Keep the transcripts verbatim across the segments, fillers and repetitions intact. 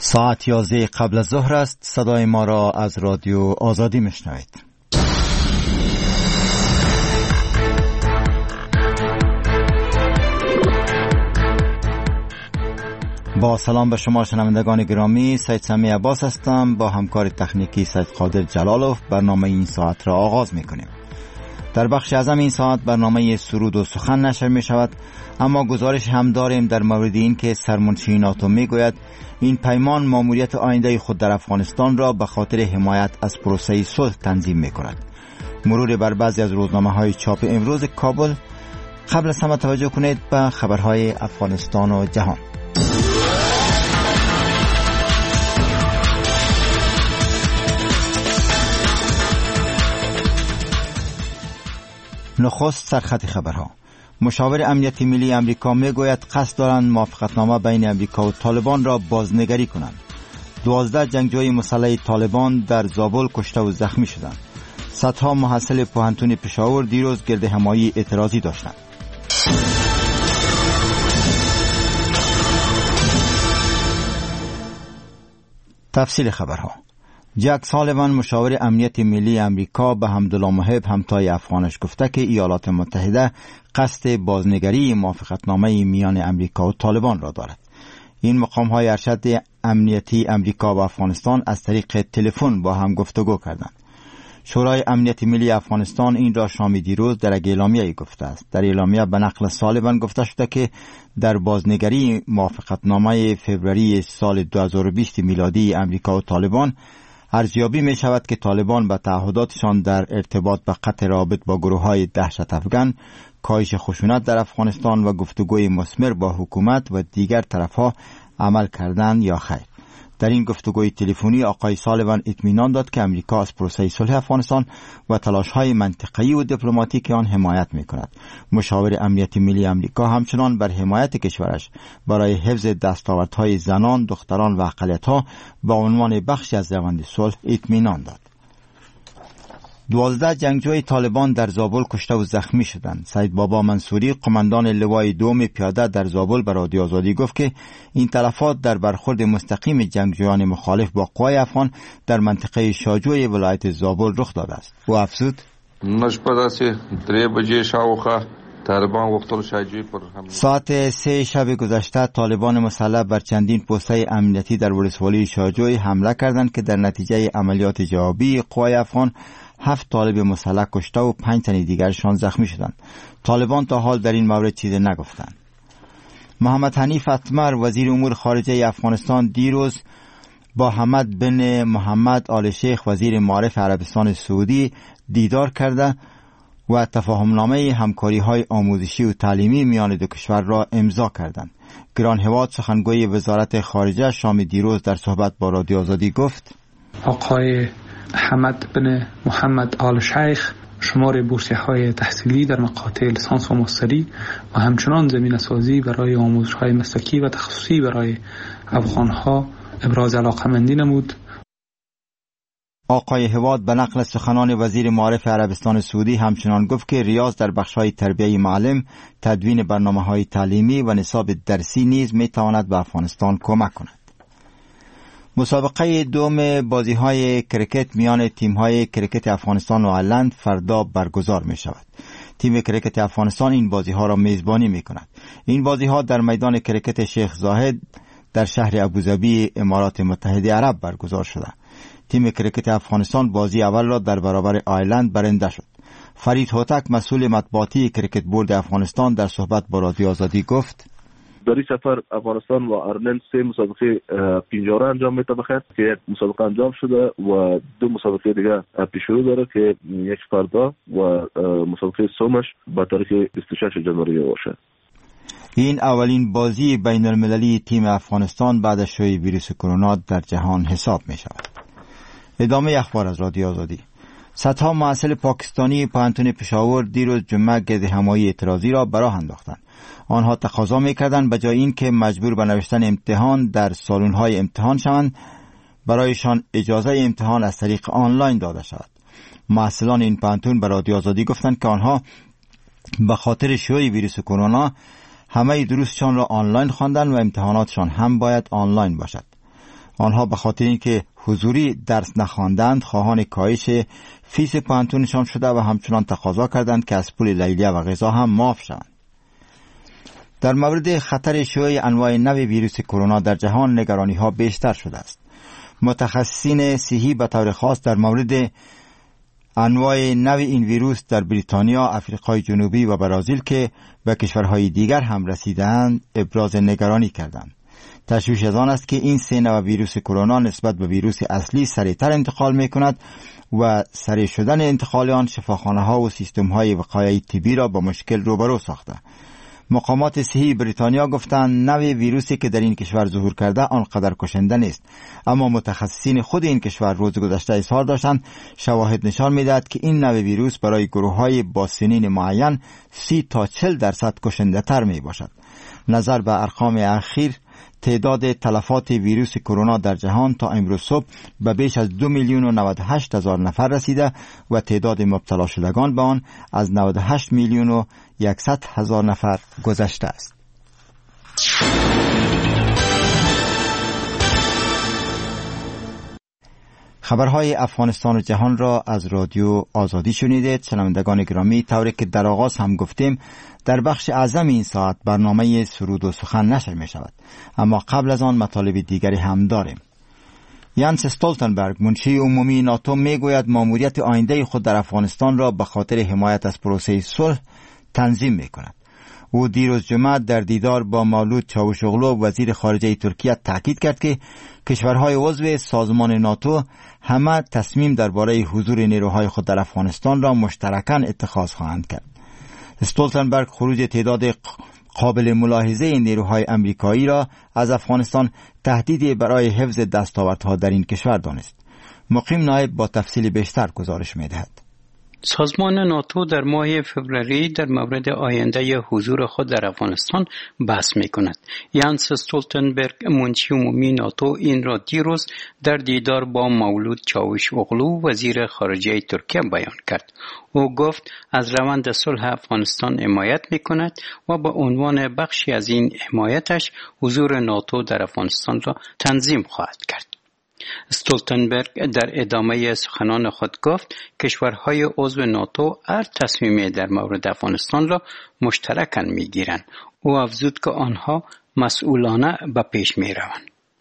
ساعت یازده قبل از ظهر است. صدای ما را از رادیو آزادی میشنوید. با سلام به شما شنوندگان گرامی، سید سمی عباس هستم. با همکار تکنیکی سید قادر جلالوف برنامه این ساعت را آغاز میکنیم. در بخش اعظم این ساعت برنامه سرود و سخن نشر می شود، اما گزارش هم داریم در مورد این که سرمنشی ناتو می گوید این پیمان ماموریت آینده خود در افغانستان را به خاطر حمایت از پروسه صلح تنظیم می کند. مرور بر بعضی از روزنامه های چاپ امروز کابل. قبل از همه توجه کنید به خبرهای افغانستان و جهان. نخست سرخط خبرها. مشاور امنیتی ملی امریکا میگوید قصد دارند موافقتنامه بین امریکا و طالبان را بازنگری کنند. دوازده جنگجوی مسلح طالبان در زابل کشته و زخمی شدند. صدها محصل پوهنتون پشاور دیروز گرد همایی اعتراضی داشتند. تفصیل خبرها. جک سالیوان مشاور امنیت ملی امریکا به حمدالله محب همتای افغانش گفته که ایالات متحده قصد بازنگری موافقتنامه میان امریکا و طالبان را دارد. این مقام های ارشد امنیتی امریکا و افغانستان از طریق تلفن با هم گفتگو کردند. شورای امنیت ملی افغانستان این را شام دیروز در اعلامیه‌ای گفته است. در اعلامیه به نقل سالیوان گفته شده که در بازنگری موافقتنامه فوریه سال دو هزار و بیست میلادی امریکا و طالبان ارزیابی می شود که طالبان به تعهداتشان در ارتباط به قطع رابط با گروه های دهشت افغان، کاهش خشونت در افغانستان و گفتگوی مثمر با حکومت و دیگر طرفها عمل کردند یا خیر. در این گفتگوی تلفنی آقای سالیوان اطمینان داد که امریکا از پروسه صلح افغانستان و تلاش‌های منطقه‌ای و دیپلماتیک آن حمایت می‌کند. مشاور امنیتی ملی امریکا همچنان بر حمایت کشورش برای حفظ دستاوردهای زنان، دختران و اقلیت‌ها به عنوان بخشی از روند صلح اطمینان داد. دوازده جنگجوی طالبان در زابل کشته و زخمی شدند. سید بابا منصوری قماندان لوای دوم پیاده در زابل به رادیو آزادی گفت که این تلفات در برخورد مستقیم جنگجویان مخالف با قوای افغان در منطقه شاجوی ولایت زابل رخ داده است. او افزود: ساعت سه شب گذشته طالبان مسلح بر چندین پوسته امنیتی در ولسوالی شاجوی حمله کردند که در نتیجه عملیات جوابی قوای افغان هفت طالب مسلح کشته و پنج تن دیگرشان زخمی شدند. طالبان تا حال در این مورد چیزی نگفتند. محمد حنیف اتمر وزیر امور خارجه افغانستان دیروز با حمد بن محمد آل شیخ وزیر معارف عربستان سعودی دیدار کرده و تفاهمنامه همکاری های آموزشی و تعلیمی میان دو کشور را امضا کردند. گران هواد سخنگوی وزارت خارجه شام دیروز در صحبت با رادیو آزادی گفت: آقای حمد بن محمد آل شیخ شمار بورسیه های تحصیلی در مقاطع لیسانس و ماستری و همچنان زمینه سازی برای آموزش های مسلکی و تخصصی برای افغان ها ابراز علاقه‌مندی نمود. آقای هواد به نقل سخنان وزیر معارف عربستان سعودی همچنان گفت که ریاض در بخش‌های تربیه معلم، تدوین برنامه‌های تعلیمی و نصاب درسی نیز می‌تواند به افغانستان کمک کند. مسابقه دوم بازی‌های کرکت میان تیم‌های کرکت افغانستان و آیرلند فردا برگزار می‌شود. تیم کرکت افغانستان این بازی‌ها را میزبانی می‌کند. این بازی‌ها در میدان کرکت شیخ زاهد در شهر ابوظبی امارات متحده عرب برگزار شده. تیم کرکت افغانستان بازی اول را در برابر آیرلند برنده شد. فرید هوتک مسئول مطبوعاتی کرکت بورد افغانستان در صحبت با رادیو آزادی گفت: در این سفر افغانستان و آیرلند سه مسابقه پنجاره انجام میده بخیر که یک مسابقه انجام شده و دو مسابقه دیگه پیش رو داره که یک فردا و مسابقه سومش با تاریخ بیست و شش ژانویه باشه. این اولین بازی بین المللی تیم افغانستان بعد از شیوع ویروس کرونا در جهان حساب می شود. ادامه اخبار از رادیو آزادی. صدها محصل پاکستانی پوهنتون پشاور دیروز جمعه گرد همایی اعتراضی را به راه انداختند. آنها تقاضا می‌کردند به جای اینکه مجبور به نوشتن امتحان در سالن‌های امتحان شوند، برایشان اجازه امتحان از طریق آنلاین داده شود. محصلان این پوهنتون به رادیو آزادی گفتند که آنها به خاطر شیوع ویروس کرونا همه دروسشان را آنلاین خواندند و امتحاناتشان هم باید آنلاین باشد. آنها به خاطر اینکه حضوری درس نخواندند خواهان کاهش فیس پانتونشان شده و همچنان تقاضا کردند که از پول لیلیه و غذا هم معاف شوند. در مورد خطر شیوع انواع نو ویروس کرونا در جهان نگرانی ها بیشتر شده است. متخصصین صحی به طور خاص در مورد انواع نو این ویروس در بریتانیا، افریقای جنوبی و برزیل که به کشورهای دیگر هم رسیدند ابراز نگرانی کردند. تشویش از آن است که این سه نوع ویروس کرونا نسبت به ویروس اصلی سریعتر انتقال می کند و سریع شدن انتقال آن شفاخانه ها و سیستم های وقایعی طبی را با مشکل روبرو ساخته. مقامات صحی بریتانیا گفتند نوع ویروسی که در این کشور ظهور کرده آنقدر کشنده نیست، اما متخصصین خود این کشور روز گذشته اظهار داشتند شواهد نشان می‌دهد که این نوع ویروس برای گروه‌های با سنین معین سی تا چهل درصد کشنده تر می باشد. نظر به ارقام اخیر تعداد تلفات ویروس کرونا در جهان تا امروز صبح به بیش از دو میلیون و نود و هشت هزار نفر رسیده و تعداد مبتلا شدگان به آن از نود و هشت میلیون و صد هزار نفر گذشته است. خبرهای افغانستان و جهان را از رادیو آزادی شنیدید. شنوندگان گرامی، طوری که در آغاز هم گفتیم در بخش اعظم این ساعت برنامه سرود و سخن نشر می شود، اما قبل از آن مطالب دیگری هم داریم. یانس استولتنبرگ منشی عمومی ناتو می گوید ماموریت آینده خود در افغانستان را به خاطر حمایت از پروسه صلح تنظیم می کند. او دیروز جمعه در دیدار با مولود چاوشوغلو وزیر خارجه ترکیه تاکید کرد که کشورهای عضو سازمان ناتو همه تصمیم درباره حضور نیروهای خود در افغانستان را مشترکاً اتخاذ خواهند کرد. استولتنبرگ خروج تعداد قابل ملاحظه نیروهای امریکایی را از افغانستان تهدیدی برای حفظ دستاوردها در این کشور دانست. مقیم نایب با تفصیل بیشتر گزارش می‌دهد. سازمان ناتو در ماه فوریه در مورد آینده حضور خود در افغانستان بحث می کند. یانس استولتنبرگ منشی عمومی ناتو این را دیروز در دیدار با مولود چاوشوغلو وزیر خارجه ترکیه بیان کرد. او گفت از روند صلح افغانستان حمایت می کند و به عنوان بخشی از این حمایتش حضور ناتو در افغانستان را تنظیم خواهد کرد. استولتنبرگ در ادامه سخنان خود گفت کشورهای عضو ناتو هر تصمیمی در مورد افغانستان را مشترکاً میگیرند. او افزود که آنها مسئولانه به پیش میروند.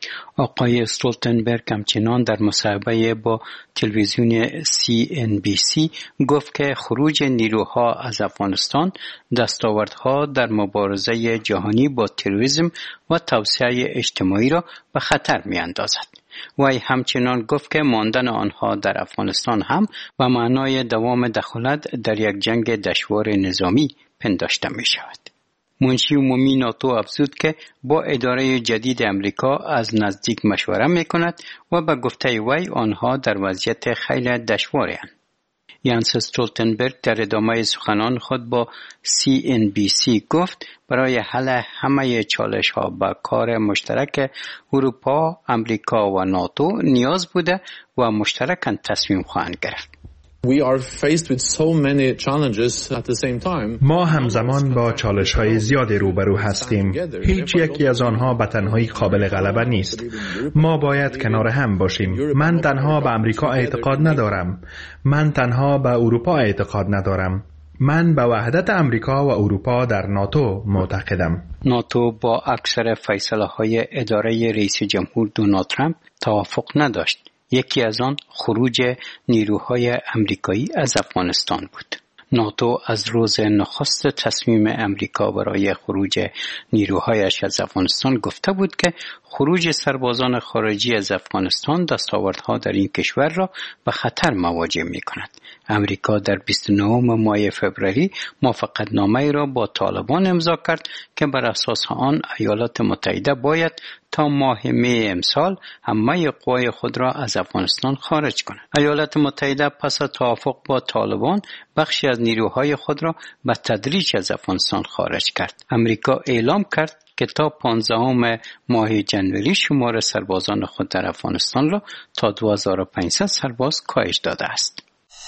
آقای استولتنبرگ همچنان در مصاحبه با تلویزیون سی ان بی سی گفت که خروج نیروها از افغانستان دستاوردها در مبارزه جهانی با تروریسم و توسعه اجتماعی را به خطر میاندازد. وی همچنان گفت که ماندن آنها در افغانستان هم به معنای دوام دخالت در یک جنگ دشوار نظامی پنداشته می شود. منشی عمومی ناتو افزود که با اداره جدید امریکا از نزدیک مشوره می کند و به گفته وی آنها در وضعیت خیلی دشواری هستند. یانس استولتنبرگ در ادامه سخنان خود با سی ان بی سی گفت برای حل همه چالش ها با کار مشترک اروپا، امریکا و ناتو نیاز بوده و مشترکاً تصمیم خواهند گرفت. We are faced with so many challenges at the same time. ما همزمان با چالش‌های زیادی روبرو هستیم. هیچ یکی از آنها به تنهایی قابل غلبه نیست. ما باید کنار هم باشیم. من تنها به امریکا اعتقاد ندارم. من تنها به اروپا اعتقاد ندارم. من به وحدت امریکا و اروپا در ناتو معتقدم. ناتو با اکثر فیصله‌های اداره رئیس جمهور دونالد ترامپ توافق نداشت. یکی از آن خروج نیروهای امریکایی از افغانستان بود. ناتو از روز نخست تصمیم امریکا برای خروج نیروهایش از افغانستان گفته بود که خروج سربازان خارجی از افغانستان دستاوردها در این کشور را به خطر مواجه می کند. امریکا در بیست و نهم ماه فوریه موافقتنامه را با طالبان امضا کرد که بر اساس آن ایالات متحده باید تا ماه می امسال همه قوای خود را از افغانستان خارج کند. ایالات متحده پس از توافق با طالبان بخشی از نیروهای خود را به تدریج از افغانستان خارج کرد. امریکا اعلام کرد که تا پانزدهم ماه جنوری شمار سربازان خود در افغانستان را تا دو هزار و پانصد سرباز کاهش داده است.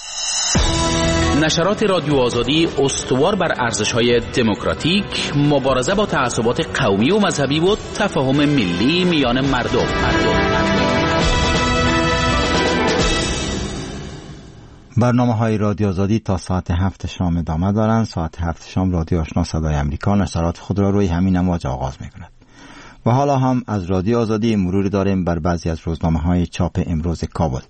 نشرات رادیو آزادی استوار بر ارزش‌های دموکراتیک، مبارزه با تعصبات قومی و مذهبی و تفاهم ملی میان مردم. مردم. برنامه های رادیو آزادی تا ساعت هفت شام ادامه دارند. ساعت هفت شام رادیو آشنا صدای امریکا نشرات خود را روی همین امواج آغاز می کند. و حالا هم از رادیو آزادی مروری داریم بر بعضی از روزنامه های چاپ امروز کابل.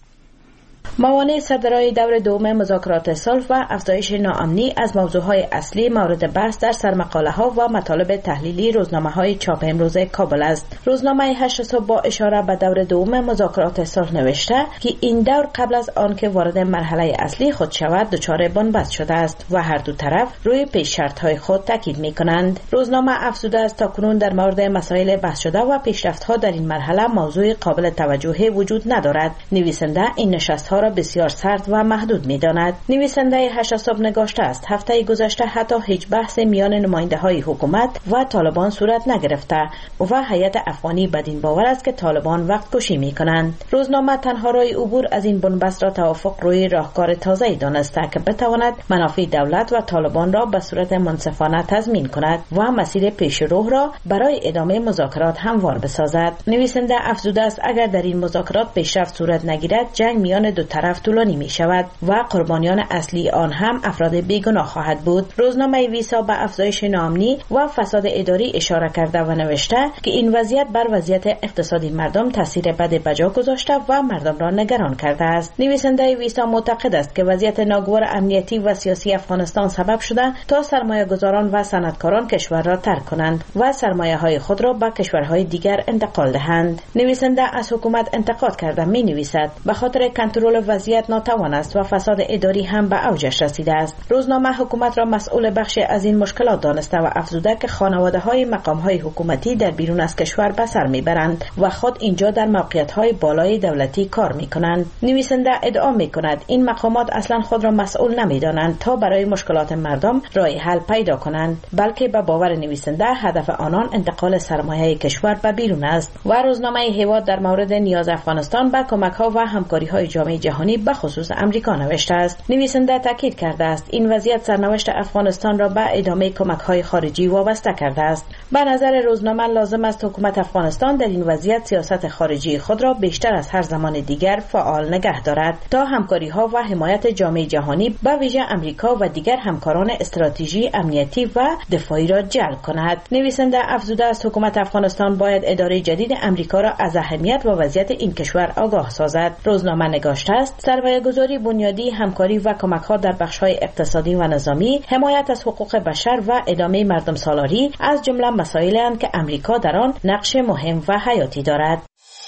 موانع صدرای دور دوم مذاکرات صلح و افزایش ناامنی از موضوعهای اصلی مورد بحث در سرمقاله ها و مطالب تحلیلی روزنامه های چاپ امروز کابل است. روزنامه هشت صبح با اشاره به دور دوم مذاکرات صلح نوشته که این دور قبل از آن که وارد مرحله اصلی خود شود دچار بنبست شده است و هر دو طرف روی پیش شرط های خود تاکید می کنند. روزنامه افزوده است تاکنون در مورد مسائل بحث شده و پیشرفت ها در این مرحله موضوع قابل توجهی وجود ندارد. نویسنده این نشست ها را بسیار سرد و محدود می‌داند. نویسنده هشت صبح نگاشته است هفته گذشته حتی هیچ بحث میان نماینده‌های حکومت و طالبان صورت نگرفته و هیئت افغانی بدین باور است که طالبان وقت کشی می‌کنند. روزنامه تنها راه عبور از این بنبست را توافق روی راهکار تازه‌ای دانسته که بتواند منافع دولت و طالبان را به صورت منصفانه تضمین کند و مسیر پیشرو را برای ادامه مذاکرات هموار بسازد. نویسنده افزوده است اگر در این مذاکرات پیشرفت صورت نگیرد جنگ میان دو طرف طولانی می شود و قربانیان اصلی آن هم افراد بیگناه خواهد بود. روزنامه ویسا به افزایش ناامنی و فساد اداری اشاره کرده و نوشته که این وضعیت بر وضعیت اقتصادی مردم تاثیر بد بجا گذاشته و مردم را نگران کرده است. نویسنده ویسا معتقد است که وضعیت ناگوار امنیتی و سیاسی افغانستان سبب شده تا سرمایه‌گذاران و صنعتکاران کشور را ترک کنند و سرمایه‌های خود را به کشورهای دیگر انتقال دهند. نویسنده از حکومت انتقاد کرده می نویسد به خاطر کنترل وضعیت ناتوان است و فساد اداری هم به اوجش رسیده است. روزنامه حکومت را مسئول بخش از این مشکلات دانسته و افزوده که خانواده‌های مقام‌های حکومتی در بیرون از کشور به سر میبرند و خود اینجا در موقعیت‌های بالای دولتی کار میکنند. نویسنده ادعا میکند این مقامات اصلا خود را مسئول نمیدانند تا برای مشکلات مردم راه حل پیدا کنند، بلکه به باور نویسنده هدف آنان انتقال سرمایه کشور به بیرون است. و روزنامه هیواد در مورد نیاز افغانستان به کمک‌ها و همکاری‌های جامعه جهانی به خصوص امریکا نوشته است. نویسنده تاکید کرده است این وضعیت سرنوشت افغانستان را به ادامه کمک‌های خارجی وابسته کرده است. به نظر روزنامه لازم است حکومت افغانستان در این وضعیت سیاست خارجی خود را بیشتر از هر زمان دیگر فعال نگه دارد تا همکاری‌ها و حمایت جامعه جهانی به ویژه امریکا و دیگر همکاران استراتژی امنیتی و دفاعی را جلب کند. نویسنده افزوده است حکومت افغانستان باید اداره جدید امریکا را از اهمیت و وضعیت این کشور آگاه سازد. روزنامه نگاشته است سرمایه‌گذاری بنیادی، همکاری و کمک‌ها در بخش‌های اقتصادی و نظامی، حمایت از حقوق بشر و ادامه مردم سالاری از جمله مسائلی اند که امریکا در آن نقش مهم و حیاتی دارد.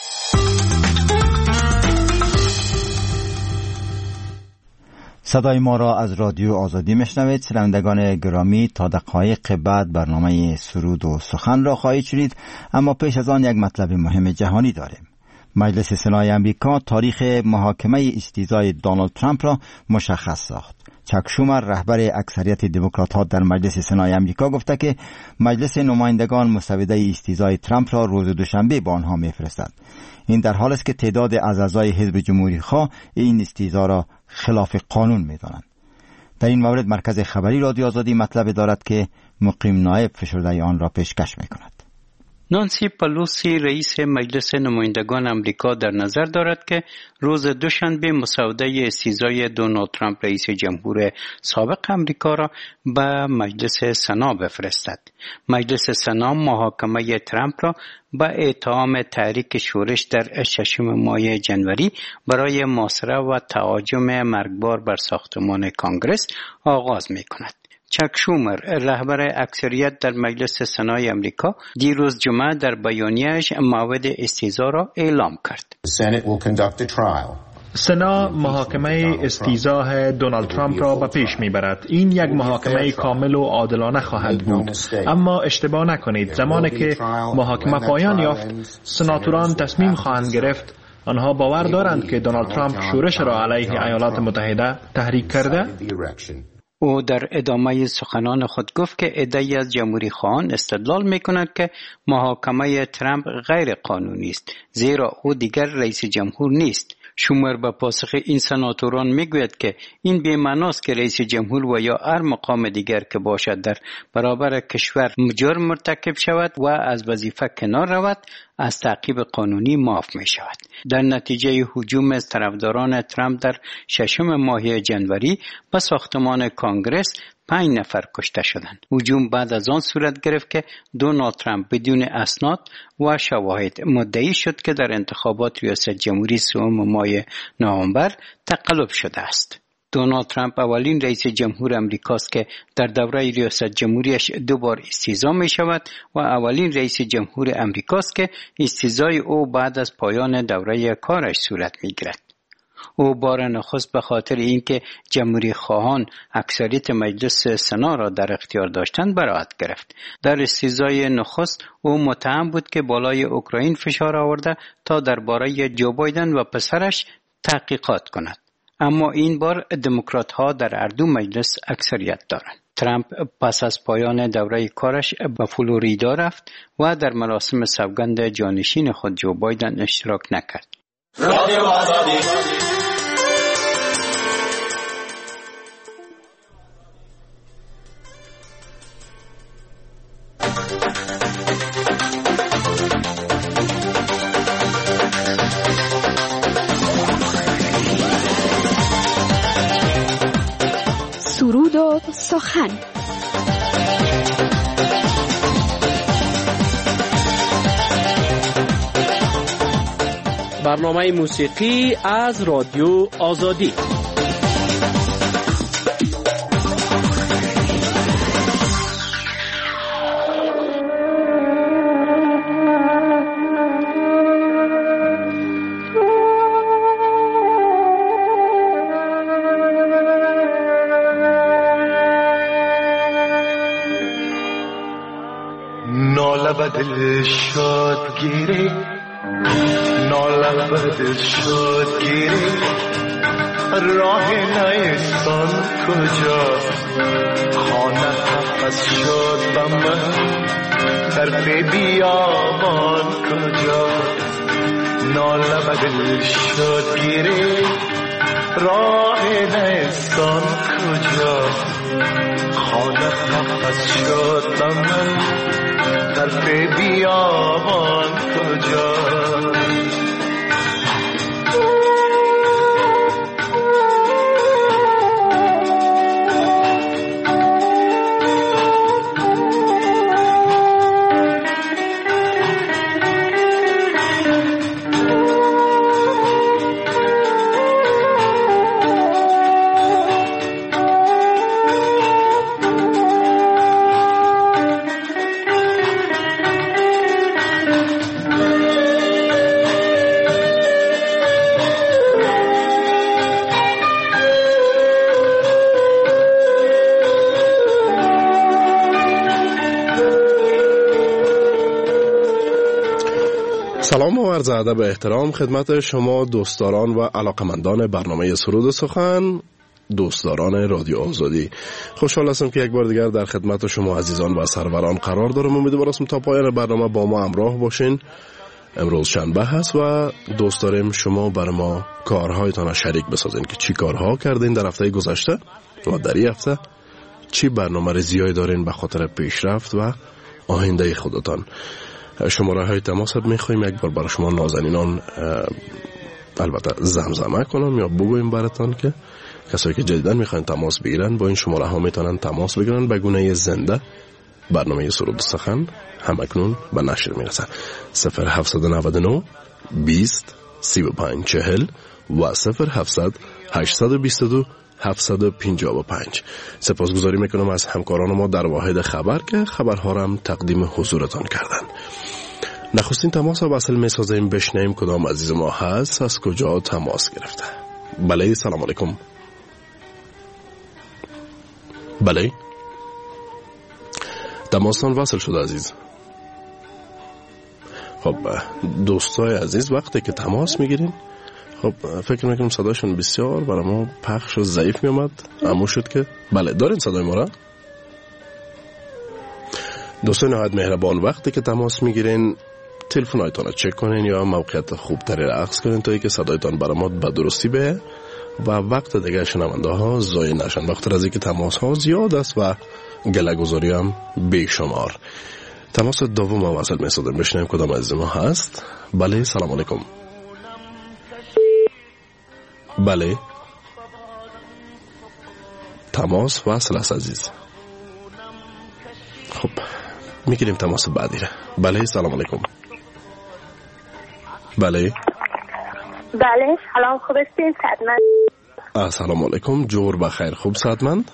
صدای ما را از رادیو آزادی میشنوید. شنوندگان گرامی، تا دقایق بعد برنامه سرود و سخن را خواهید شنید، اما پیش از آن یک مطلب مهم جهانی داریم. مجلس سنای امریکا تاریخ محاکمه استیزای دونالد ترامپ را مشخص ساخت. چک شومر رهبر اکثریت دموکرات‌ها در مجلس سنای امریکا گفته که مجلس نمایندگان مسوده استیزای ترامپ را روز دوشنبه به آنها می‌فرستد. این در حالی است که تعداد از اعضای حزب جمهوری‌خواه این استیزا را خلاف قانون می‌دانند. در این مورد مرکز خبری رادیو آزادی مطلب دارد که مقیم نایب فشرده آن را پیشکش می‌کند. نانسی پلوسی رئیس مجلس نمایندگان امریکا در نظر دارد که روز دوشنبه مسوده استیزای دونالد ترامپ رئیس جمهور سابق امریکا را به مجلس سنا بفرستد. مجلس سنا محاکمه ترامپ را به اتهام تحریک شورش در ششم ماه جنوری برای محاصره و تهاجم مرگبار بر ساختمان کانگرس آغاز می کند. چک شومر رهبر اکثریت در مجلس سنای امریکا دیروز جمعه در بیانیه‌اش موعد استیزا را اعلام کرد. سنا محاکمه استیزای دونالد ترامپ را به پیش میبرد. این یک محاکمه کامل و عادلانه خواهد بود، اما اشتباه نکنید زمانی که محاکمه پایان یافت سناتوران تصمیم خواهند گرفت آنها باور دارند که دونالد ترامپ شورش را علیه ایالات متحده تحریک کرده. او در ادامه سخنان خود گفت که عده‌ای از جمهوری خواهان استدلال می‌کنند که محاکمه ترامپ غیر قانونی است، زیرا او دیگر رئیس جمهور نیست. شومر به پاسخ این سناتوران میگوید که این بی‌معناست که رئیس جمهور و یا هر مقام دیگر که باشد در برابر کشور جرم مرتکب شود و از وظیفه کنار رود از تعقیب قانونی معاف می شود. در نتیجه هجوم از طرفداران ترامپ در ششم ماه جنوری به ساختمان کانگرس پنج نفر کشته شدند. هجوم بعد از آن صورت گرفت که دونالد ترامپ بدون اسناد و شواهد مدعی شد که در انتخابات ریاست جمهوری سوم ماه نوامبر تقلب شده است. دونالد ترامپ اولین رئیس جمهور امریکاست که در دوره ریاست جمهوریش دو بار استیضا می شود و اولین رئیس جمهور امریکاست که استیضای او بعد از پایان دوره کارش صورت می گیرد. او بار نخست به خاطر اینکه جمهوری خواهان اکثریت مجلس سنا را در اختیار داشتند براءت گرفت. در استیضای نخست او متهم بود که بالای اوکراین فشار آورده تا درباره جو بایدن و پسرش تحقیقات کند. اما این بار دموکرات ها در هر دو مجلس اکثریت دارند. ترامپ پس از پایان دوره کارش به فلوریدا رفت و در مراسم سوگند جانشین خود جو بایدن اشتراک نکرد. رادیو آزادی سرود و سخن. برنامه موسیقی از رادیو آزادی. دل شد گیری ناله به دل شد گیری راه نیستان کجاست خانه حفظ شد به من طرف بیابان کجاست ناله به دل شد گیری راه نیستان کجاست خانه حفظ شد به من طرف بیابان کجاست سلام و عرض ادب و احترام خدمت شما دوستداران و علاقمندان برنامه سرود و سخن، دوستداران رادیو آزادی. خوشحال هستم که یک بار دیگر در خدمت شما عزیزان و سروران قرار دارم. امیدوارم تا پایان برنامه با ما همراه باشین. امروز شنبه هست و دوست داریم شما بر ما کارهایتان را شریک بسازین که چی کارها کردین در هفته گذشته و در این هفته چی برنامه ریزی‌ای دارین به خاطر پیشرفت و آینده خودتان. شماره های تماس میخوایم یک بار برای شما نازنینان البته زمزمه کنم یا بگویم براتان که کسایی که جدیدن میخواین تماس بگیرن با این شماره ها میتونن تماس بگیرن به گونه زنده. برنامه سرود و سخن همکنون به نشر میرسه. صفر هفت نه نه بیست سی و پنج چهل و صفر هفت هشت دو دو هفت پنج پنج. سپاسگزاری میکنم از همکاران ما در واحد خبر که خبرها را هم تقدیم حضورتان کردن. نخستین تماس را وصل میسازیم بشنیم کدام عزیز ما هست، از کجا تماس گرفته. بله، سلام علیکم. بله، تماسان وصل شده عزیز. خب دوستای عزیز وقتی که تماس میگیرین، خب فکر میکنم صداشون بسیار برای ما پخش و ضعیف میامد. اما شد که بله دارین صدای ما را. دوستان نهایت مهربان وقتی که تماس میگیرین تلفن هایتان را چک کنین یا موقعیت خوب تری را عکس کنین تا اینکه صدایتان برای ما به درستی به و وقت دیگه شنونده ها ضایع نشن. وقت از اینکه تماس ها زیاد است و گله گذاری هم بیشمار. تماس دوم ما وصل میسازیم بشنیم کدام عزیز ما هست. بله، سلام علیکم. بله تماس وصل است عزیز. خب میگیریم تماس بعدی را. بله سلام علیکم. بله بله سلام، خوب هستین سعدمند؟ سلام علیکم، جور بخیر. خوب سعدمند؟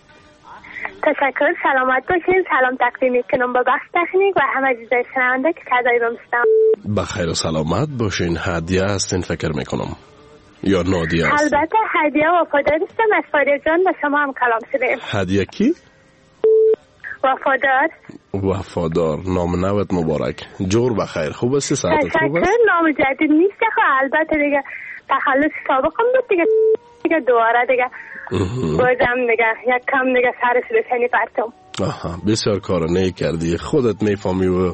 تشکر، سلامت باشین. سلام تقدیم میکنم با بخش تکنیک و همه عزیزای شنونده که صدای رو میشنون. بخیر و سلامت باشین. هدیه هستین فکر میکنم یا نادیه هستین؟ البته هدیه وفادار هستم از فادر جان و شما هم کلام شدیم. هدیه کی؟ وفادار. وفادار، نام نوت مبارک. جور بخیر. خوب هستی؟ ساعتت خوب است؟ تشکر. نام جدید نیست خب، البته دیگه تخلص سابقم بود دیگه دیگه دوباره دیگه بازم دیگه یک کم دیگه سرش بسنی پرتم. آها بسیار کار نیک کردی. خودت میفهمی و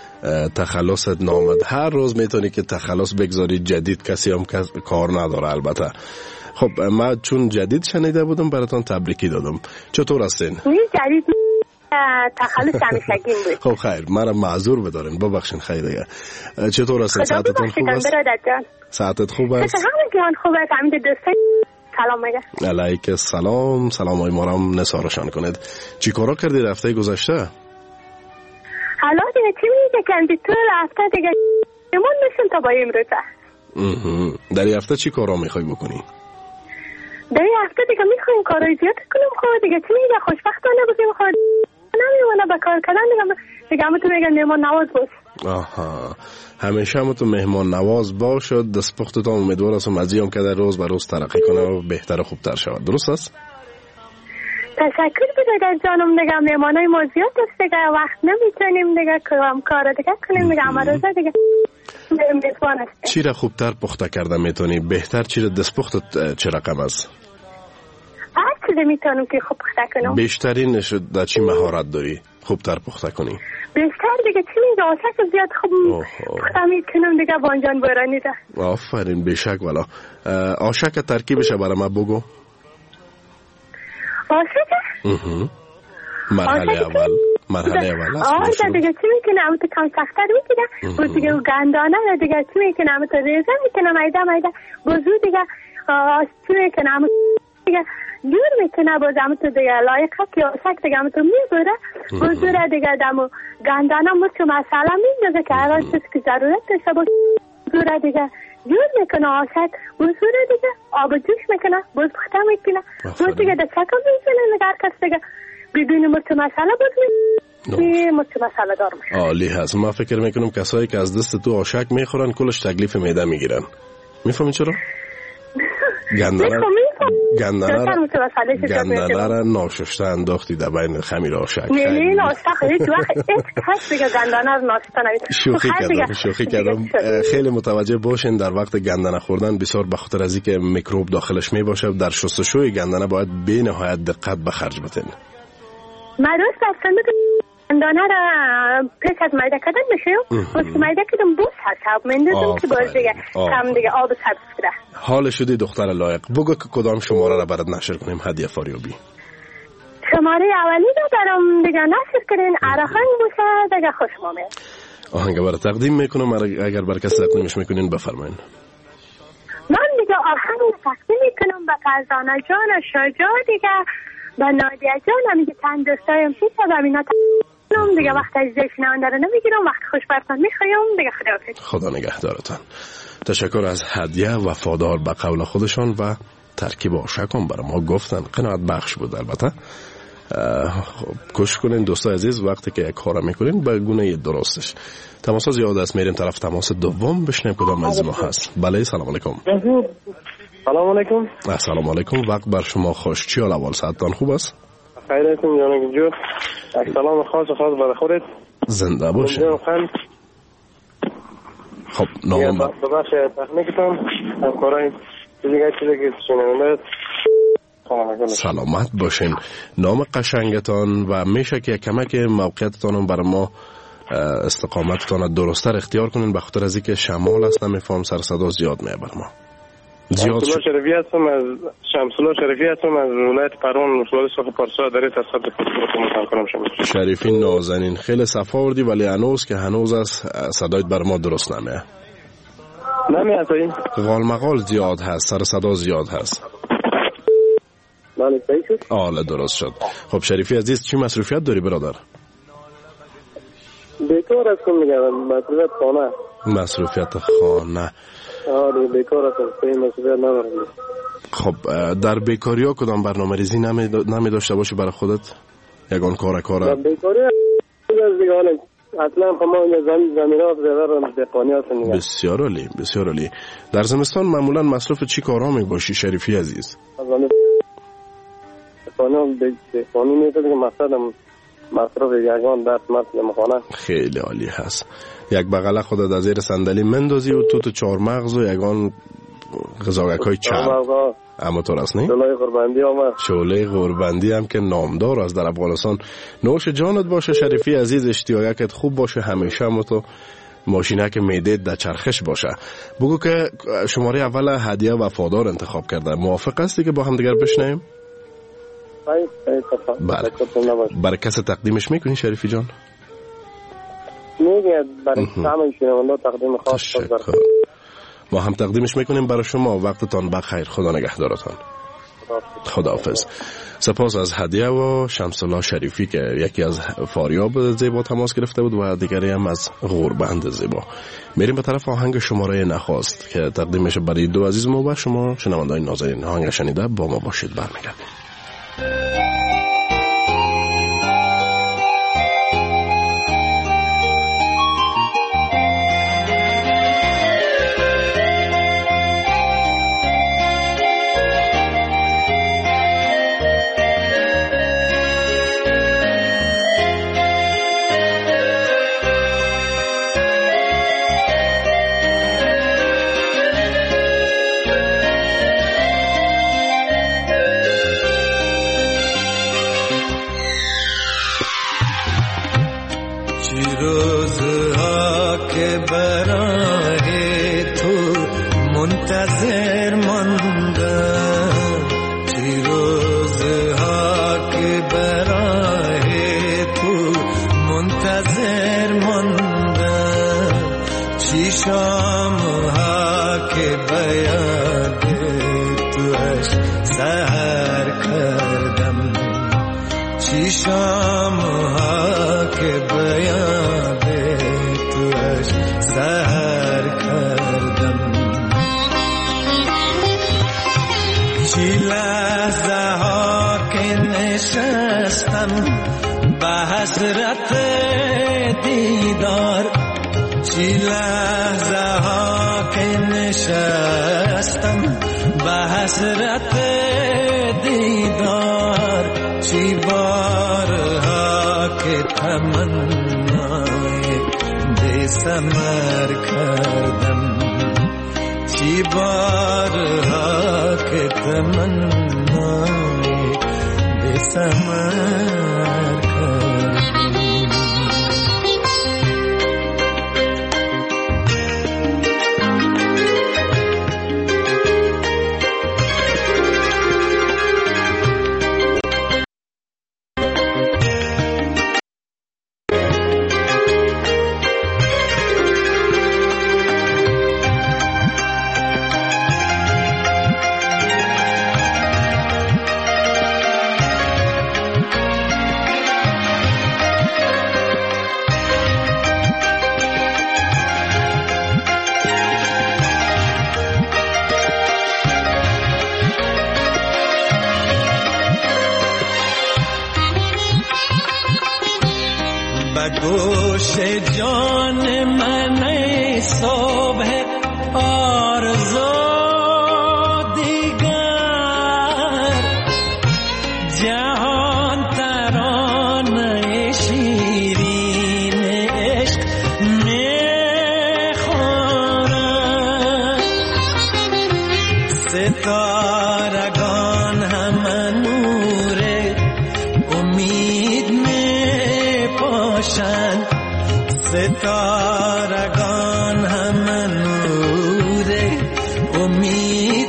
تخلصت نامد. هر روز میتونی که تخلص بگذاری جدید، کسی هم کس کار نداره البته. خب من چون جدید شنیده بودم براتون تبریکی دادم. چطور هستین؟ نه جدید تخلص همیشگیم بود. خب خیر، مرا معذور بدارین، ببخشین. خیر دیگه. چطور هستین؟ ساعتتون خوب است؟ ساعتت خوب است؟ همه جان خوب است. همین دوستان سلام میگه. علیک السلام. سلام های ما را هم نثارشان کنید. چی کارا کردی هفته گذشته؟ حالا دیگه چی میگه کندی تو هفته دیگه نمون میشم تا با امروزه. در این هفته چی کارا میخوای بکنی؟ در این هفته دیگه میخوایم کارای زیاد کنم. خب دیگه چی میگه خوشبختانه بودیم. خب نمیمونه با کار کردن دیگه دیگه همه تو میگه مهمان نواز باش. آها همیشه همه تو مهمان نواز باش و دستپختت هم امیدوار هستم از این هم که در روز بر روز ترقی کنه و بهتر و خوبتر شود. درست است؟ تشکر بیدار جانم. دیگه مهمانای ما زیاد است دیگه، وقت نمیتونیم دیگه کام کار دیگه کنیم دیگه همه روزه دیگه میزبان است. چی را خوبتر پخته کرده میتونی؟ بهتر چی را دستپختت چه رقم است؟ هر چیزی میتونم که خوب پخته کنم. بیشترینش در چی مهارت داری خوبتر پخته کنی؟ بیشتر دیگه چی میگه آشک زیاد خوب پخته میکنم دیگه بانجان بارانی ده. آفرین بیشک والا. آشک ترکیبش برای ما بگو. آشک؟ مرحله اول مرحله اول است. آه دیگه چی میکنم تو کم سختر میکنم و دیگه گندانه و دیگه چی میکنم تو ریزه میکنم ایده ایده بزرگ دیگه چی میکنم دیگه جور میکنه بازم تو دیگه لایقه که آشک دیگه تو میبوره بزرگ دیگه دمو گندانه مرچ و مساله میندازه که هر چیز که ضرورت داشته باشه بزرگ دیگه جور میکنه آشک بزرگ دیگه آب جوش میکنه باز پخته میکنه باز دیگه در چکم میکنه نگر کس دیگه بدون مرچ مساله باز میکنه مرچ مساله دار میشه. عالی هست. من فکر میکنم کسایی که از دست تو آشک میخورن کلش تکلیف معده میگیرن. میفهمی چرا؟ گندنه گندنه را گندنه را ناشسته انداختی در بین خمیر آشک. نه نه ناشسته هیچ وقت هیچ کس دیگه گندنه را ناشسته نمید. شوخی کردم شوخی کردم. خیلی متوجه باشین در وقت گندنه خوردن بسیار به خاطر از اینکه میکروب داخلش می باشه در شستشوی گندنه باید به نهایت دقت به خرج بدین. من دوست داشتم گندنه را پیش از میده کردن میشه وقتی میده کردم بوس حساب میندازم که باز دیگه کم دیگه آب سبز کرده. حال شدی دختر لایق. بگو که کدام شماره را برات نشر کنیم هدیه فاریابی. شماره اولی رو برام دیگه نشر کنین. آهنگ باشه دیگه خوشم میاد. آهنگ برای تقدیم میکنم. اگر برای کسی تقدیمش میکنین بفرمایین. من دیگه آهنگ تقدیم میکنم به فرزانه جان و شجاع دیگه با نادیه جان هم که چند دوستایم پیش و اینا تقدیم دیگه وقت از شنونده رو نمیگیرم. وقت خوش براتون میخوایم دیگه خداحافظ. خدا نگهدارتان. تشکر از هدیه وفادار به قول خودشان و ترکیب آشکم برای ما گفتن. قناعت بخش بود البته. کوشش کنین دوستای عزیز وقتی که یک کار میکنین به گونه درستش. تماس زیاد است. میریم طرف تماس دوم بشنیم کدام از ما هست. بله سلام علیکم. سلام علیکم. سلام علیکم. وقت بر شما خوش. چی حال احوال؟ ساعتتان خوب است؟ خیر هستم جانم جور. سلام خاص خاص برای خودت. زنده باشید. خب نام ببخش تکنیکتون همکارای دیگه چیزی که شنونده سلامت باشین. نام قشنگتان و میشه که کمک موقعیتتان برای ما استقامتتان درستر اختیار کنین به خاطر از اینکه شمال است نمیفهم سر صدا زیاد میه بر ما. زیاد شمسولا شریفی هستم از شمسولا شریفی هستم از ولایت پروان ولایت سرخ پارسا در تصادف خدمت کنم شما. شریفی نازنین خیلی صفا وردی ولی هنوز که هنوز از صدایت بر ما درست نمیه. نمیاد این غالمغال زیاد هست، سر صدا زیاد هست. بله صحیح شد. آله درست شد. خب شریفی عزیز چی مصروفیت داری برادر؟ بیکار هستم میگم، مصروفیت خانه. مصروفیت خانه. آره بیکار هستم، خیلی مصروفیت ندارم. خب در بیکاری ها کدام برنامه ریزی نمی, نمی داشته باشی برای خودت؟ یگان کار کاره؟ در بیکاری دیگه حالا اصلا ما زمین زمین ها زیادر دقانی هستم میگم. بسیار عالی، بسیار عالی. در زمستان معمولا مصروف چی کارها می باشی شریفی عزیز؟ دقانی دقانی نیست دیگه، مقصدم مصروف یگان درس مطلب خانه. خیلی عالی هست. یک بغل خودت از زیر صندلی مندازی و تو تو چهار مغز و یگان غذاگک های چرب. اما تو راست نی؟ شعله قربندی آمد. شعله قربندی هم که نامدار از در افغانستان. نوش جانت باشه شریفی عزیز، اشتیاقت خوب باشه همیشه، هم تو ماشینه که میده در چرخش باشه. بگو که شماره اول هدیه وفادار انتخاب کرده، موافق هستی که با هم دیگر بشنیم؟ بله. برای کسی تقدیمش میکنی شریفی جان؟ میگه برای تمام شنونده تقدیم خاص کنم. ما هم تقدیمش میکنیم برای شما. وقتتان بخیر، خدا نگهدارتان. خداحافظ. سپاس از هدیه و شمس الله شریفی که یکی از فاریاب زیبا تماس گرفته بود و دیگری هم از غوربند زیبا. میریم به طرف آهنگ شماره نخواست که تقدیمش برای دو عزیز ما و شما شنوندگان نازنین. آهنگ شنیده با ما باشید، برمیگردیم. گوش جان من صبح آرزو دیگر جهان ترانه شیرین عشق میخورد ستارگان هم نور امید میپاشند ستارگان هم نور امید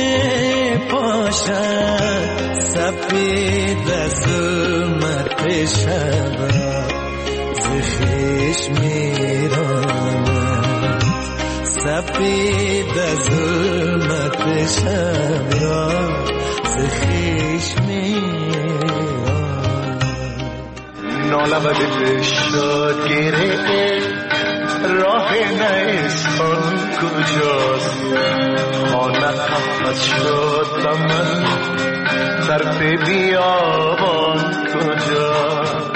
میپاشند سفید ظلمت شب را ز خویش میراند سپید ظلمت شب را ز خویش می‌آورد. ناله و دل شادگیره راه نیستان کجاست، خانه قفس شد و من طرف بیابان کجاست.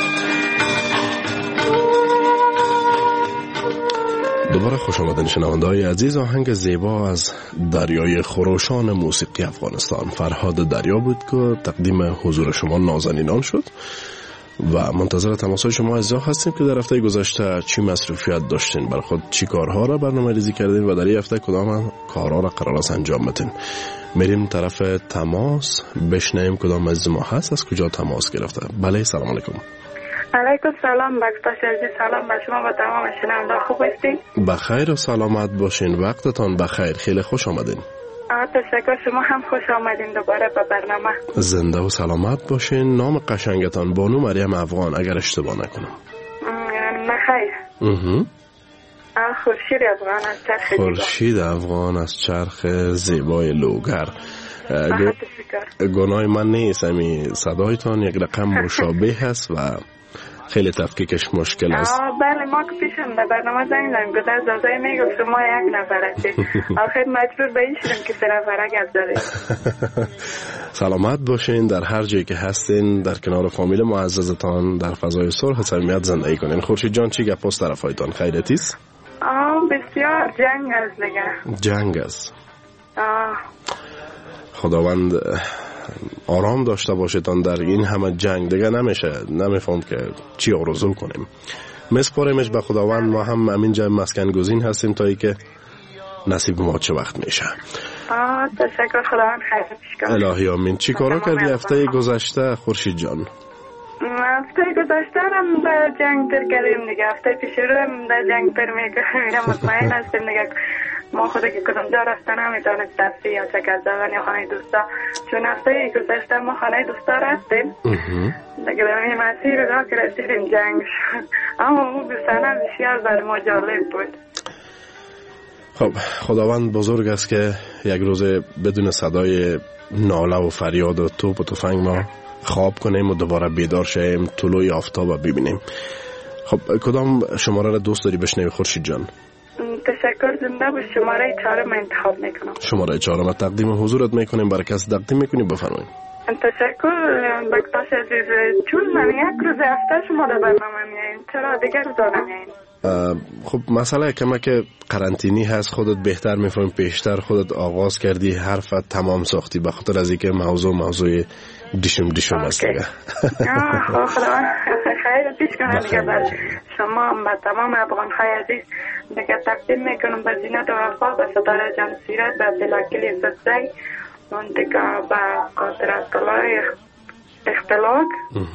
دوباره خوش آمدین شنونده های عزیز. آهنگ زیبا از دریای خروشان موسیقی افغانستان فرهاد دریا بود که تقدیم حضور شما نازنینان شد و منتظر تماس‌های شما عزیزان هستیم که در هفته گذشته چی مصروفیت داشتین، بر خود چی کارها را برنامه ریزی کردین و در این هفته کدام کارها را قرار است انجام بدین. میریم طرف تماس بشنویم کدام عزیز ما هست، از کجا تماس گرفته. بله سلام علیکم. علیکم سلام بخشش عزیز، سلام به شما و تمام شنونده. خوب هستین؟ بخیر و سلامت باشین، وقتتان بخیر، خیلی خوش آمدین. تشکر، شما هم خوش آمدین دوباره به برنامه. زنده و سلامت باشین. نام قشنگتان بانو مریم افغان اگر اشتباه نکنم. نه خیر. خورشید افغان از چرخ زیبا. خورشید افغان از چرخ زیبای لوگر. گناه من نیست، امی صدایتان یک رقم مشابه هست و خیلی تفکیکش مشکل است. بله ما که پیشم به برنامه زنگ زنگ گذر زازای میگفت شما یک نفر هستی، آخر مجبور به این شدیم که سه نفره گپ زدیم. سلامت باشین، در هر جایی که هستین در کنار فامیل معززتان در فضای صلح و صمیمیت زندگی کنین. خورشید جان چی گپ است طرفایتان؟ خیریت است؟ آه بسیار جنگ است دیگه. جنگ است. آه خداوند آرام داشته باشیدان در این همه جنگ دیگه نمیشه، نمیفهم که چی آرزو کنیم. مسپاریمش به خداوند، ما هم همین جای مسکن گزین هستیم تا ای که نصیب ما چه وقت میشه. آه تشکر، خداوند خیرش کنه. الهی آمین. چی کارا کردی هفته گذشته خورشید جان؟ هفته گذشته هم در جنگ پر کردیم دیگه، هفته پیش رو هم در جنگ پر میگردیم. مطمئن هستیم دیگه ما خود که کدوم جا رفتن نمیتونست تفریح یا چکر زدن یا خانه دوستا، چون هفته گذشته ما خانه دوستا رفتیم دیگه در این مسیر را که رسیدیم جنگ شد، اما اون بسانه بسیار بر ما جالب بود. خب خداوند بزرگ است که یک روز بدون صدای ناله و فریاد و توپ و تفنگ ما خواب کنیم و دوباره بیدار شیم، طلوع آفتاب رو ببینیم. خب کدام شماره را دوست داری بشنوی خورشید جان؟ تشکر، زنده بود. شماره چهارم انتخاب میکنم. شماره چهارم تقدیم حضورت میکنیم، برای کسی تقدیم میکنیم، بفرمایید. تشکر بکتاش عزیز، چون من یک روز هفته شما در برنامه میایین، چرا دیگر روزا نمیایین؟ خب مسئله کمه که قرنطینی هست، خودت بهتر میفهمی، پیشتر خودت آغاز کردی، حرفت تمام ساختی، به خاطر از اینکه موضوع موضوع دیشم دیشم است دیگه. خب خدا خیر پیش کنه دیگه. بر شما و تمام افغان‌های عزیز دیگه تقدیم میکنم به زینت و وفا، به ستاره جان سیرت، به عبدالوکیل سستی، اون دیگه به قدرت الله اختلاق،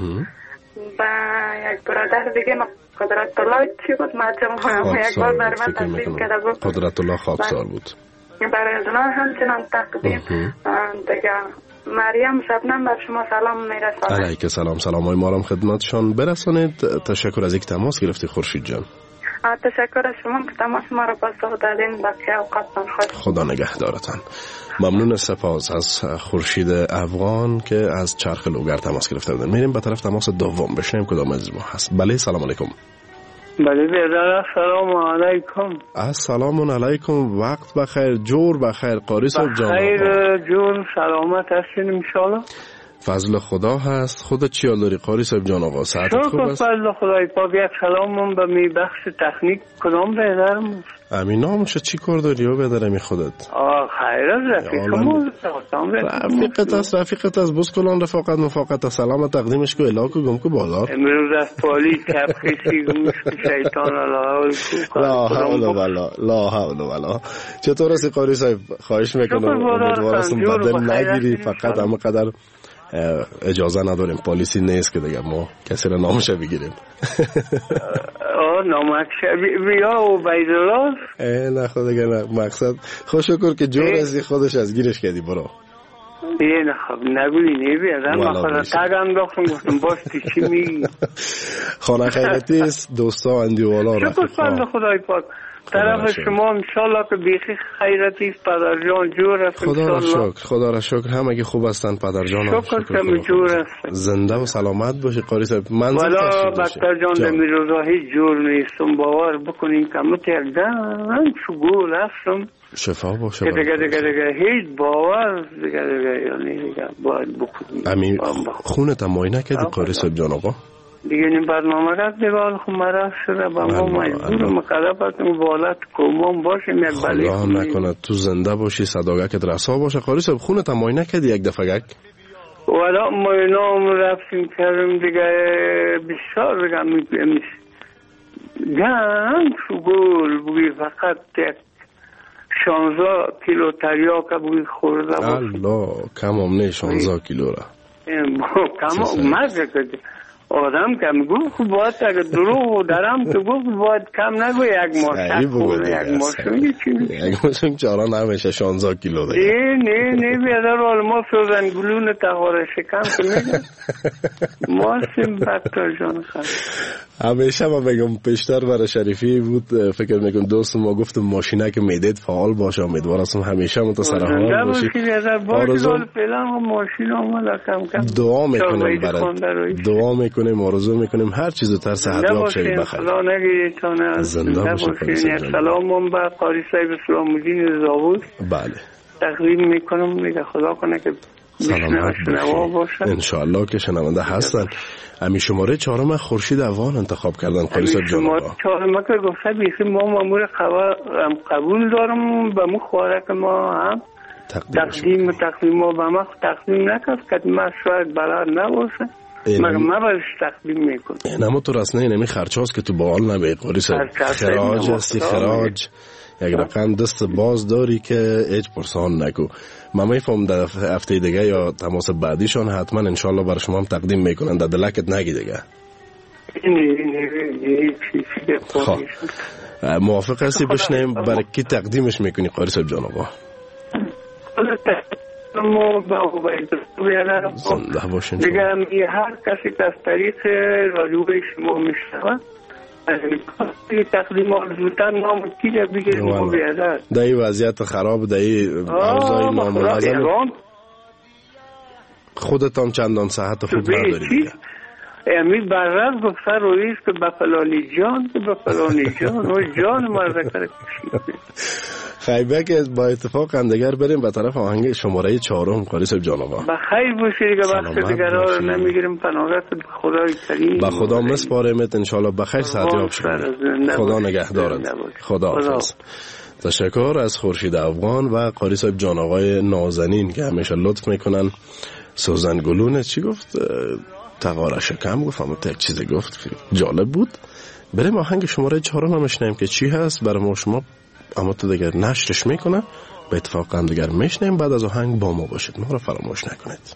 و یک برادر دیگه قدرت الله چی بود مجموعه یک بار بر من تقدیم کرده بود، قدرت الله خاکسار بود. برای از اونا همچنان تقدیم دیگه. مریم شبنم بر شما سلام میرسانه. علیک سلام، سلام های مارم خدمتشان برسانید. تشکر از یک تماس گرفتی خورشید جان. تشکر از شما که تماس ما را پاسخ دادین. بقیه اوقاتتان خوش. خدا نگهدارتان. ممنون، سپاس از خورشید افغان که از چرخ لوگر تماس گرفته بودن. میریم به طرف تماس دوم بشنویم کدام از ما هست. بله سلام علیکم. بله بیادر سلام علیکم. السلام علیکم، وقت بخیر، جور بخیر، قاری صاحب جان. بخیر جون، سلامت هستین انشالله. فضل خدا هست. خودت چی حال داری قاری صاحب جان آقا؟ ساعتت خوب است؟ فضل خدای پاک. یک سلامم به می بخش تکنیک کدام بیادرم؟ امین ناموشه چی کار داری و بیادرمی خودت؟ آه خیر از رفیقم. رفیقت است، رفیقت است، بس کلان رفاقت مفاقت سلام تقدیمش کو الاکو گم کو بازار. امروز از پالی تبخیصی گوش شیطان الله لا حول ولا لا حول ولا. چطور هستی قاری صاحب؟ خواهش میکنم امیدوارم بدل نگیری، فقط همه قدر اجازه نداریم، پالیسی نیست که دیگه ما کسی را نامش بگیریم. آه نامک بیا و بیدلاز نه خود دیگه نه، مقصد خوش شکر که جور ازی خودش از گیرش کردی برو. یه نخواب نگولی نیبیادم ما خدا تگ انداختم گفتم باش چی میگی. خانه خیرتی است دوستا اندیوالا رفت شکر فضل خدای پاک. طرف شما انشالله که بیخی خیرتی پدر جان جور است. خدا را شکر، خدا را شکر، همگی خوب هستند پدر جان. شکر که جور است. زنده و سلامت باشی قاری صاحب. منزل والا بکتر جان در میروزا هیچ جور نیستم، باور بکنین که مت یک دن شگول هستم. شفا باشه. دیگه دیگه دیگه هیچ باور دیگه دیگه یعنی دیگه باید بکنیم. امی خونت معاینه کردی قاری صاحب جان آقا؟ دیگه این برنامه را دیوال خو مرض شده با ما مجبور مقدر باتم بالات کومون باشیم یک بلی خدا نکنه تو زنده باشی صداگاکت رسا باشه. قاری صاحب خونت معاینه کردی یک دفعه گک؟ والا معاینه هم رفتیم کردیم دیگه بسیار دیگه میگویمش گنگ شگول بوی فقط یک شانزده کیلو تریاک بوی خورده باشه. الله کم هم نه شانزده کیلو را کم هم مرگه کده آدم کم گفت باید اگه دروغ و درم که گفت باید کم نگو یک ماشک خورده یک ماشونی چی یک ماشون چارا نمیشه شانزده کیلو دیگه. نه نه نه بیادر حال ما سوزن گلون تقاره شکم که میگم ما سیم بکتر جان خواهد همیشه ما بگم پیشتر برای شریفی بود فکر میکنم دوست ما گفتم ماشینه که میدید فعال باشه امیدوارم همیشه متسرحال باشی. آرزو ماشین آمده کم کم دعا میکنم برای دعا میکنیم آرزو میکنیم هر چیز تر صحتیاب شوی بخیر. خدا نگیرتانه زنده باشین. سلام به قاری صاحب اسلام الدین زاوود بله تقدیم میکنم دیگه خدا کنه که سلامت باشین انشاءالله که شنونده هستن. امی شماره چهارم خورشید افغان انتخاب کردن قاری صاحب جان. شماره چهارم که گفته بیخی ما مامور قبول دارم به مو خواره که ما هم تقدیم و تقدیم ما به ما تقدیم نکرد که ما شاید بلد نباشه مگر ما برش تقدیم میکنم. این اما تو رسنه اینمی خرچه هست که تو با حال نبی قاری صاحب خراج هستی خراج یک رقم دست باز داری که هیچ پرسان نکو. ما میفهم در هفته دیگه یا تماس بعدیشان حتما انشالله برای شما هم تقدیم میکنن در دلکت نگی دیگه. خب موافق هستی بشنیم برای کی تقدیمش میکنی قاری صاحب جان آقا؟ زنده باشین دیگه هر کسی که از طریق رادیوی شما میشنوه تقدیم آرزوتر نام کی را بگیریم و بیادر در این وضعیت خراب در این اوضاع نامنظم خودت هم چندان صحت خوب نداری. امی بررز گفته رویش که به فلانی جان که به فلانی جان و جان مرده کرد خیبه که با اتفاق اندگر بریم به طرف آهنگ شماره چهارم قاری صاحب جان آقا. بخیر باشید دیگه وقت دیگر را نمیگیریم پناهت به خدای کریم به خدا مسپارمت انشالله بخیر صحتیاب شد. خدا نگهدارت. خدا حافظ. تشکر از خورشید افغان و قاری صاحب جان آقای نازنین که همیشه لطف میکنن. سوزن گلونه چی گفت؟ تقاره شکم گفت اما یک چیز گفت جالب بود. بریم آهنگ شماره چهارم هم اشنیم که چی هست برای ما شما اما تو دیگر نشرش میکنه به اتفاق هم دیگر میشنیم. بعد از آهنگ با ما باشید ما را فراموش نکنید.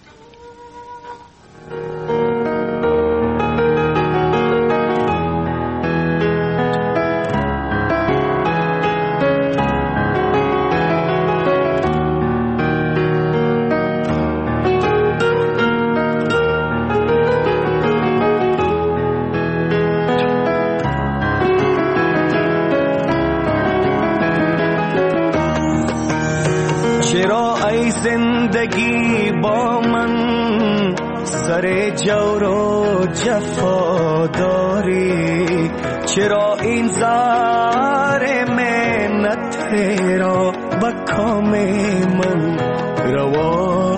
زندگی با من سر جور و جفا داری چرا این زار منت را با کام من روا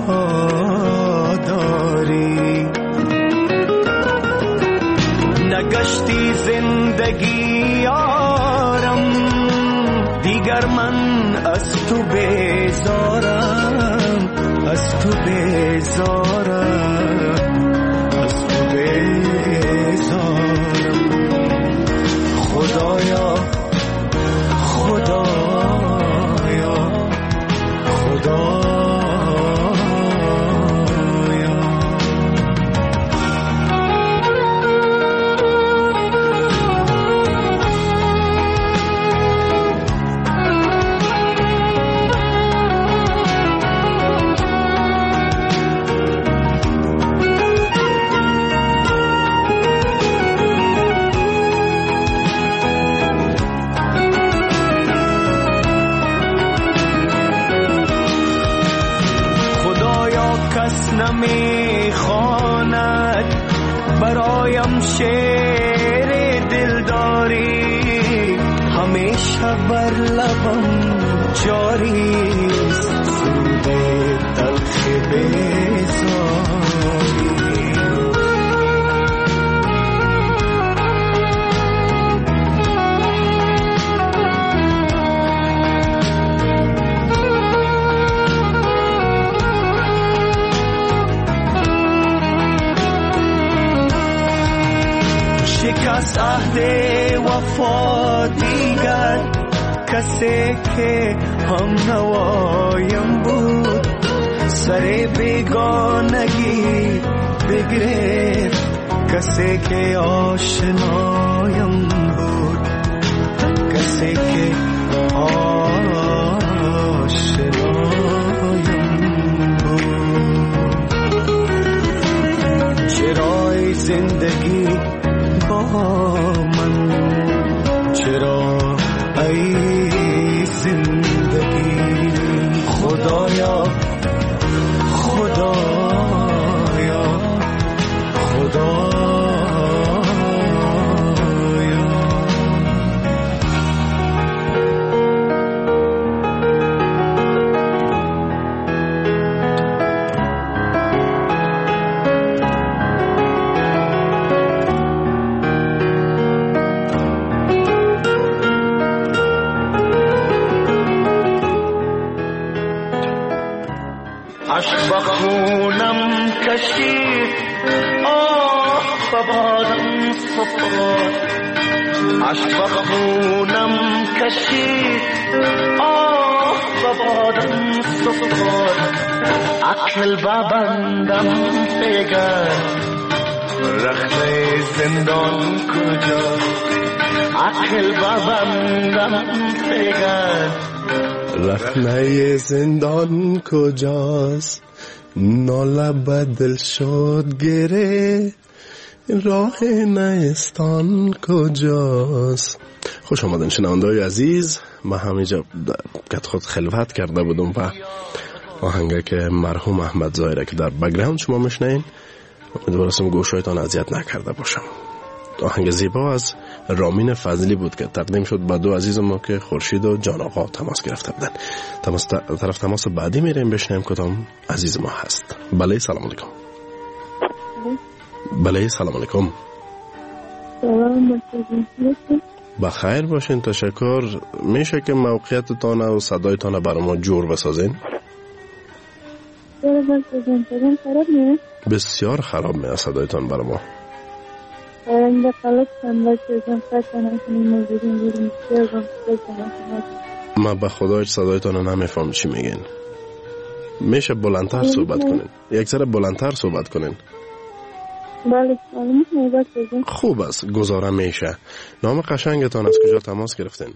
داری نگشتی زندگی یارم دیگر من از تو بیزارم از تو بیزارم از تو بیزارم خدایا خدایا خدایا کس نمیخواند برایم شعر دلداری همیشه بر لبم جاری است سرود تلخ بیزاری شکست عهد وفا دیگر کسی که هم نوایم بود سر بیگانگی بگرفت کسی که آشنایم بود کسی که آشنایم بود چرای زندگی با من چرا ای زندگی خدایا خدایا خدایا عشق بخونم کشید آه ببادم سفر عشق بخونم کشید آه ببادم سفر عقل ببندم بگر رخت زندان کجا عقل ببندم بگر رخنه زندان کجاست ناله بدل شد گره راه نیستان کجاست. خوش آمدین شنونده‌های عزیز. ما همینجا کت خود خلوت کرده بودم و آهنگه که مرحوم احمد ظاهره که در بک‌گراند شما میشنین امیدوارم گوشایتان اذیت نکرده باشم. آهنگ زیبا از رامین فضلی بود که تقدیم شد به دو عزیز ما که خورشید و جان آقا تماس گرفته بودن. تماس طرف تماس بعدی میریم بشنیم کدام عزیز ما هست. بله سلام علیکم. بله سلام علیکم. سلام بخیر باشین. تشکر. میشه که موقعیتتان و صدایتان برای ما جور بسازین؟ بسیار خراب میاد صدایتان برای ما. ما به خدا صدایتان رو نمیفهم چی میگین. میشه بلندتر صحبت کنین؟ یک ذره بلندتر صحبت کنین. بله خوب است. گزاره میشه. نام قشنگتان از کجا تماس گرفتین؟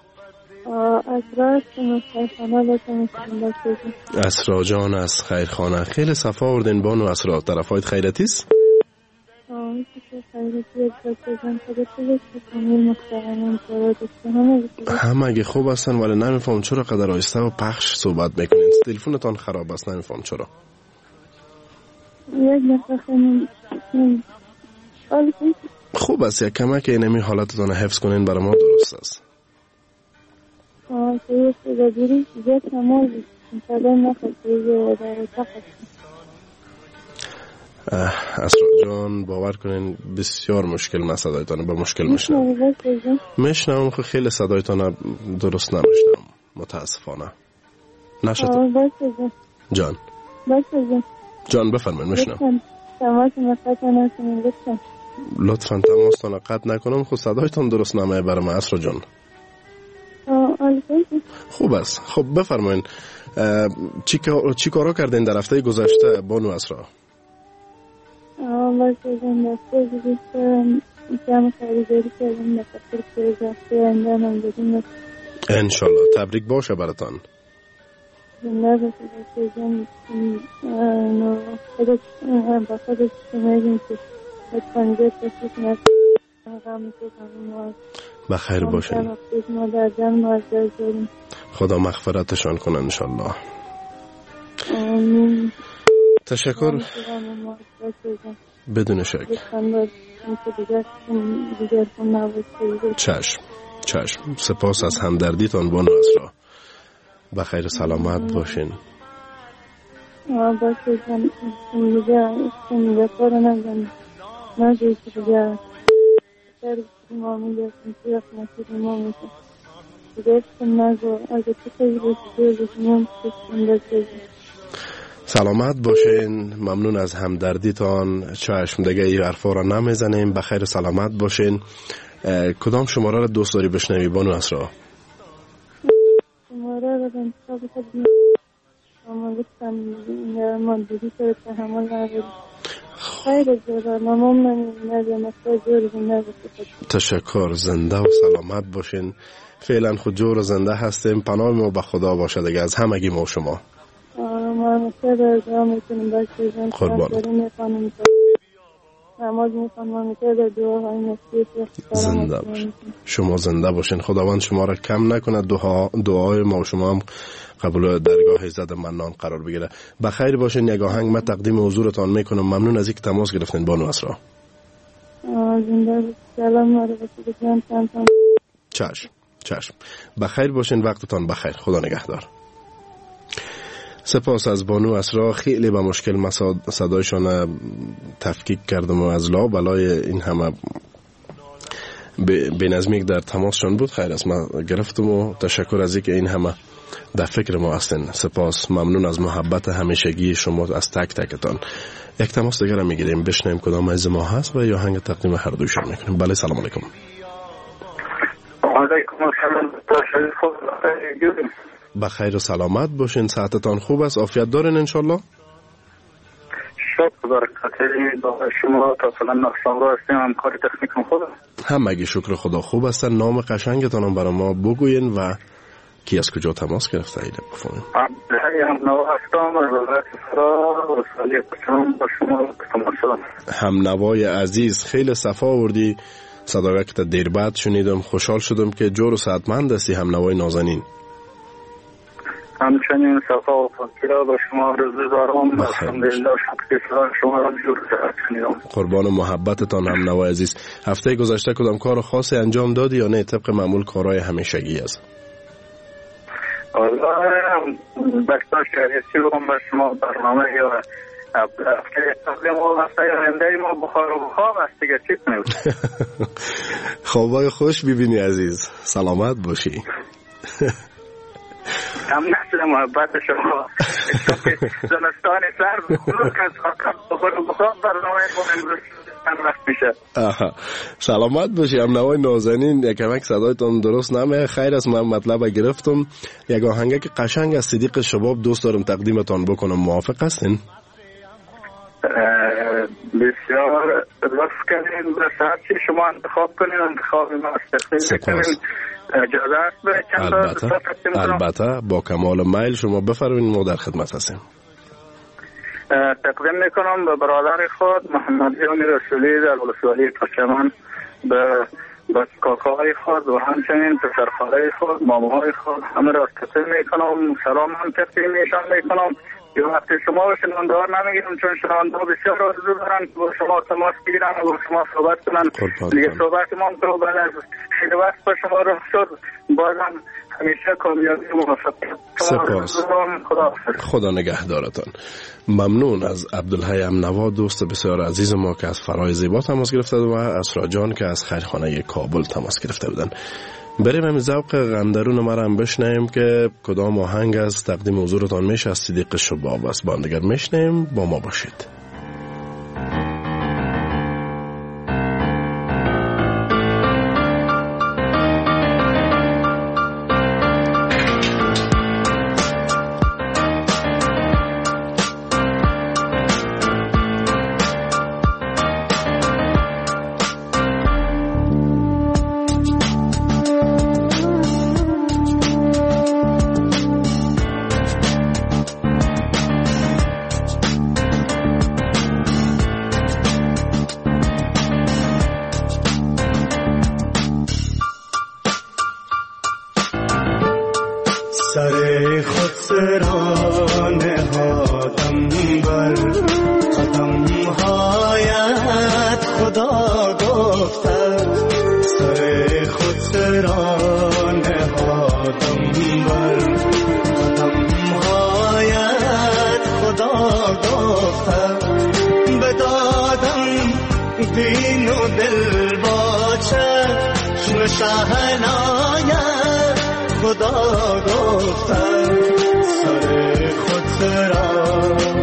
اسرا جان از خیرخانه. خیلی صفا آوردین بانو اسرا. طرفایت خیرتی است؟ همه خوب هستن ولی نمیفهم چرا قدر آهسته و پخش صحبت میکنین. تلفنتان خراب است. نمیفهم چرا. خوب است یک کمک اینمی حالتتان حفظ کنین برای ما درست است. اسرا جان باور کنین بسیار مشکل من صدایتان با مشکل میشنم. میشنم خو خیلی صدایتان درست نمیشنم متاسفانه. نشد جان جان بفرمایید میشنم. لطفا تماستان قطع نکنم. خود صدایتان درست نمیه برای من اسرا جان. خوب است. خب بفرمایید چی چی کارا کردین در هفته گذشته بانو اسرا؟ باید بزن دسته بزن جمع خریداری کردم نفسر پروژه اندانم بدیم. انشالله. تبریک باشه براتان. زنده باشه بزن خودت با خودت شمایدیم که بطفانگه تشکیف نفسه غمی که غمی بخیر باشین. خدا مغفرتشان کنه انشالله. آمین. تشکر. بدون شک. چشم چشم. سپاس از همدردیتان بانو اسرا. بخیر سلامت باشین. آه باشه جان. دیگه دیگه کار نگم. نه دیگه دیگه. سر ما میگه سیاق نشد ما میگه. دیگه نگو اگه تو خیلی بسیار بسیار سلامت باشین. ممنون از همدردیتان. چشم دیگه این حرفا را نمیزنیم. بخیر سلامت باشین. کدام شماره را دوست داری بشنوی بانو اسرا؟ شماره را انتخاب کنید. اما گفتم ما دیگه تو تحمل نداریم. خیر جدا نمام نمیدونم مثلا جور زنده تشکر. زنده و سلامت باشین. فعلا خود جور و زنده هستیم. پناه ما به خدا باشه دیگه از همگی ما شما. ما مثلا دعا میکنیم بچه جان. قربان. نماز میخوانم مثلا دعاهای نصیب. زنده باشین. شما زنده باشین. خداوند شما را کم نکنه. دعا دعای ما و شما هم قبول درگاه عزت منان قرار بگیره. بخیر باشین. یک آهنگ من تقدیم حضورتان میکنم. ممنون از اینکه تماس گرفتین بانو اسرا. زنده سلام علیکم. چشم چشم. بخیر باشین. وقتتان بخیر. خدا نگهدار. سپاس از بانو اسرا. خیلی با مشکل صدایشان تفکیک کردم و از لا بلای این همه به نظمی در تماسشان بود. خیر است ما گرفتم و تشکر از اینکه این همه در فکر ما هستین. سپاس. ممنون از محبت همیشگی شما از تک تکتان. یک تماس دیگر میگیریم بشنویم کدام از ما هست و یا هنگ تقدیم هر دوشان میکنیم. بله سلام علیکم. علیکم السلام. بخیر و سلامت باشین. صحتتان خوب است؟ عافیت دارین انشالله؟ شکر برکت شما. تا فعلا نقصان را هستیم. همکار تکنیک خود همگی شکر خدا خوب هستن. نام قشنگتان هم برای ما بگوین و کی از کجا تماس گرفته ایده بفهمیم. عبدالحی هم نوا هستم از ولایت فرا و سالی پچان با شما تماس دارم. هم نوای عزیز خیلی صفا آوردی. صداقه که دیر بعد شنیدم. خوشحال شدم که جور و صحتمند هستی. هم نوای نازنین. همچنین صفا و فکر با شما رضا دارم. الحمدلله شکر شما را جور شنیدم. قربان محبتتان هم نوای عزیز. هفته گذشته کدام کار خاصی انجام دادی یا نه طبق معمول کارهای همیشگی است؟ والله بخشش شریعتی رو با شما برنامه یا هفته قبل ما هفته آینده ما بخار و بخار است دیگه چی کنیم. خوابای خوش ببینی عزیز. سلامت باشی. هم نسل محبت شما. زمستان سر خلوک از بخار و بخار برنامه ما امروز وقت میشه. آها سلامت باشی. هم نوای نازنین یکمک صدایتون درست نمیه. خیر است. من مطلب گرفتم. یک آهنگه که قشنگ از صدیق شباب دوست دارم تقدیمتان بکنم. موافق هستین؟ بسیار لطف کنین. به ساعت چی شما انتخاب کنین انتخاب ما سپاس. اجازه است به چند البته البته با کمال میل شما بفرمایید. ما در خدمت هستیم. تقدیم میکنم به برادر خود محمد یونی رسولی در ولسوالی پرچمان به به کاکاهای خود و همچنین پسرخاله خود ماماهای خود همه را تقدیم میکنم. سلام هم تقدیم ایشان میکنم. یه وقتی شما رو شنونده‌ها نمیگیرم چون شنونده‌ها بسیار آرزو دارن با شما تماس بگیرن و با شما صحبت کنن. دیگه صحبت ما تو بعد از خیلی وقت با شما رو شد. بازم همیشه کامیابی و موفقیت. سپاس. خدا نگهدارتان. ممنون از عبدالحی امنوا دوست بسیار عزیز ما که از فرای زیبا تماس گرفته و اسرا جان که از خیرخانه کابل تماس گرفته بودن. بریم همین ذوق غندرون ما را هم بشنیم که کدام آهنگ از تقدیم حضورتان میشه از صدیق شباب است. با هم دیگر میشنیم. با ما باشید. خدا گفتم سر خود سرا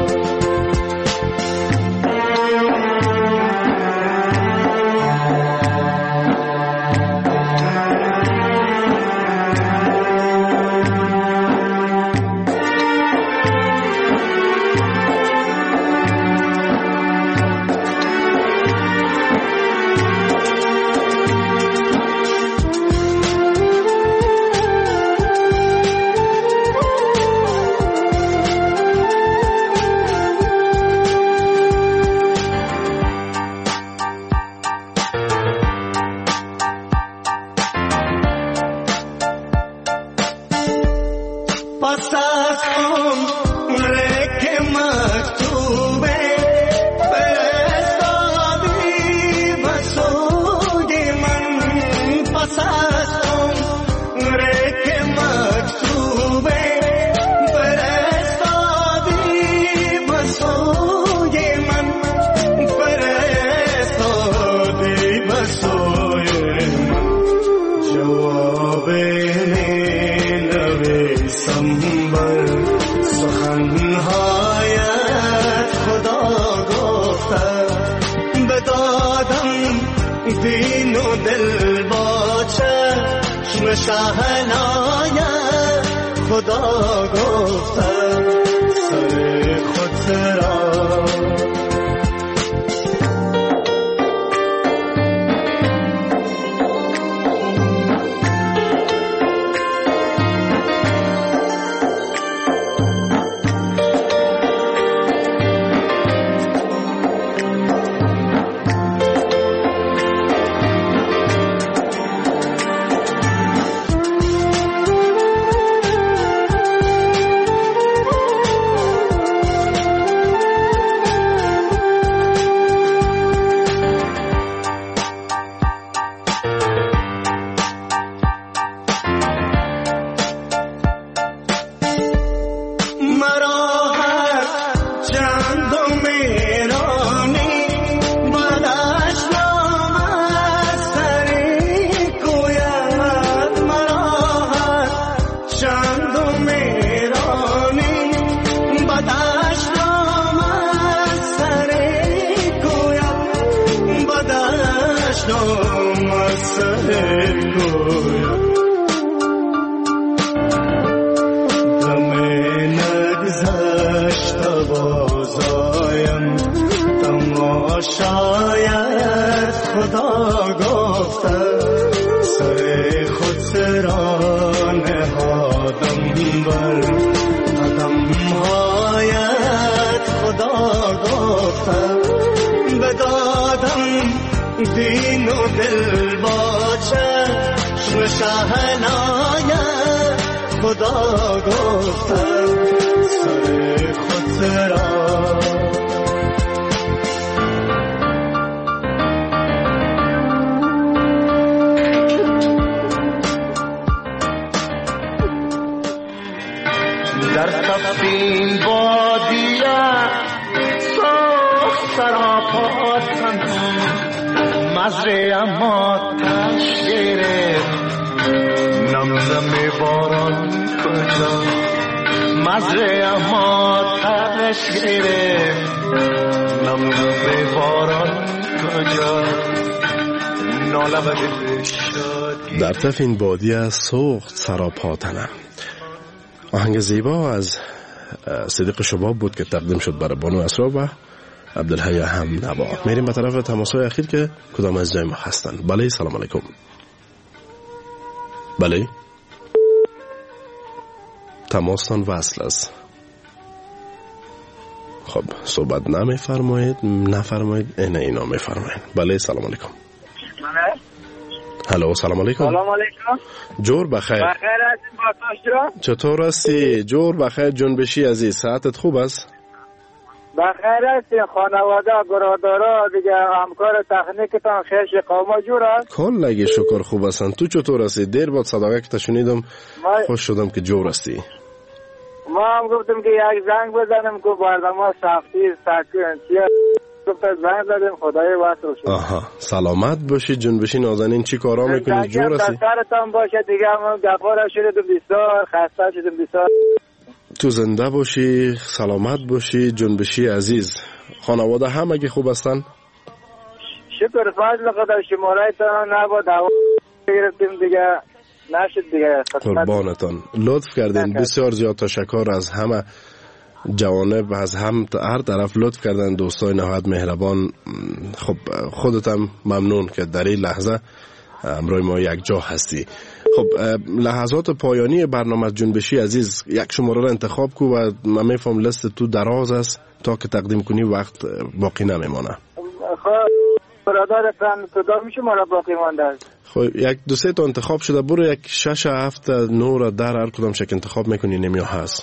در طرف این بادیه سوخت سراپاتنه. آهنگ زیبا از صدیق شباب بود که تقدیم شد برای بانو اسرا و عبدالحی هم نوا. میریم به طرف تماس‌های اخیر که کدام از جای ما هستن. بله سلام علیکم. بله تماستان وصل است. خب صحبت نمیفرمایید نفرمایید اینه اینا میفرمایید. بله سلام علیکم. هلو سلام علیکم. سلام علیکم. جور بخیر. بخیر هستیم باتاش جان. چطور هستی؟ جور بخیر جنبشی عزیز. ساعتت خوب است؟ بخیر هستیم. خانواده برادرها دیگه همکار تکنیکتان خیش قوما جور است؟ کلگی شکر خوب هستن. تو چطور هستی؟ دیر بعد صداقه که تشنیدم ما... خوش شدم که جور هستی. ما هم گفتم که یک زنگ بزنم که برنامه سختی سکن چیه صبح زنگ زدیم خدای وقت رو شد. آها سلامت باشی جنبشی نازنین، چی کارا میکنی؟ جور هستی؟ دسترتان باشه دیگه، همون گفارا شده بسیار خسته شدیم بسیار. تو زنده باشی، سلامت باشی جنبشی عزیز. خانواده هم اگه خوب هستن؟ شکر فضل خدا، شماره تان نبود دعوا گرفتیم دیگه نشد دیگه. قربانتان لطف کردین، بسیار زیاد تشکر از همه جوانب، از هم هر طرف لطف کردن دوستای نهایت مهربان. خب خودتم ممنون که در این لحظه امروی ما یک جا هستی. خب لحظات پایانی برنامه جنبشی عزیز، یک شماره را انتخاب کو و من میفهم لست تو دراز است، تا که تقدیم کنی وقت باقی نمیمانه. خب برادرتان کدام شماره باقی مانده است؟ خب یک دو سه تا انتخاب شده، برو یک شش هفت نور در هر کدام شک انتخاب میکنی نمیا هست.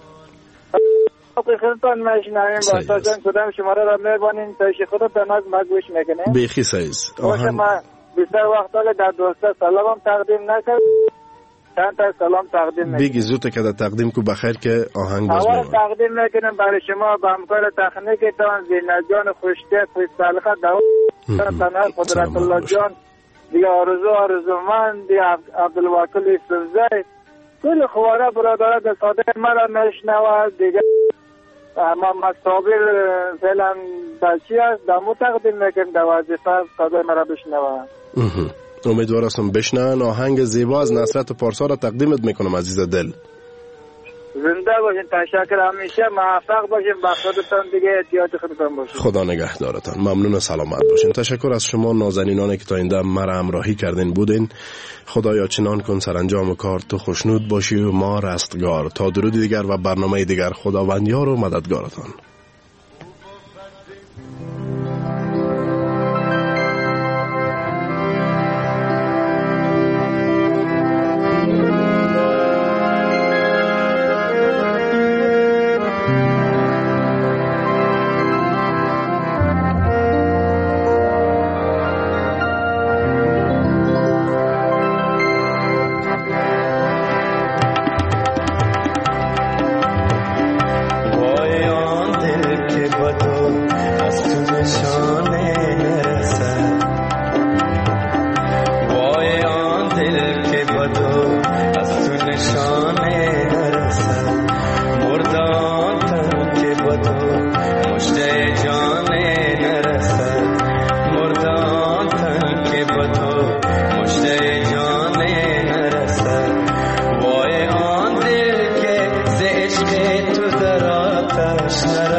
خیلیتان مشنویم با تا کدام شماره را میبانین تا خودتان از مگوش میکنه بیخی سایز آهن ما بیشتر وقت ها در دوسته سلام تقدیم نکرد، چند تا سلام تقدیم میکنم. بگی زود که در تقدیم کو بخیر که آهنگ باز میکنم. اول تقدیم میکنم برای شما با همکار تکنیکتان زینت جان خوشتیت خوش سالخه داود تنها قدرت الله جان دیگه آرزو آرزومند دیگه عبدالواکل یوسفزی کل خواره برادرات ساده مرا نشنوه دیگه ما مصابر فعلا بچی هست دمو تقدیم میکنم در وظیفه ساده مرا بشنوه. امیدوار هستم بشنن. آهنگ زیبا از نصرت پارسا را تقدیمت میکنم عزیز دل. زنده باشین، تشکر، همیشه موفق باشین، با خودتان دیگه احتیاط خودتان باشین. خدا نگهدارتان. ممنون، سلامت باشین. تشکر از شما نازنینانی که تا این دم مرا همراهی کردین بودین. خدایا چنان کن سرانجام کار تو خوشنود باشی و ما رستگار. تا درود دیگر و برنامه دیگر، خداوند یار و مددگارتان. نرسد